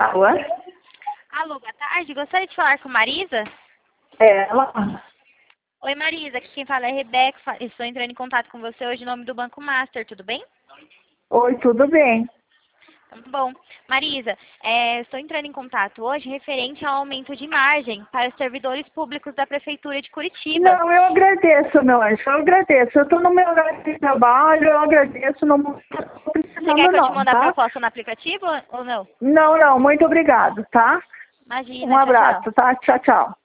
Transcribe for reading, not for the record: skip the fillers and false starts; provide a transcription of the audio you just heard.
Alô? Alô, boa tarde. Gostaria de falar com Marisa? É, ela. Oi, Marisa. Aqui quem fala é Rebeca. Estou entrando em contato com você hoje em nome do Banco Master. Tudo bem? Oi, tudo bem? Muito bom. Marisa, estou entrando em contato hoje referente ao aumento de margem para os servidores públicos da Prefeitura de Curitiba. Não, eu agradeço, meu anjo, eu agradeço. Eu estou no meu horário de trabalho, eu agradeço, não estou Você quer precisando que eu te não, mande a tá? proposta no aplicativo ou não? Não, muito obrigado, tá? Um Imagina, tchau, tchau. abraço, tá? Tchau, tchau.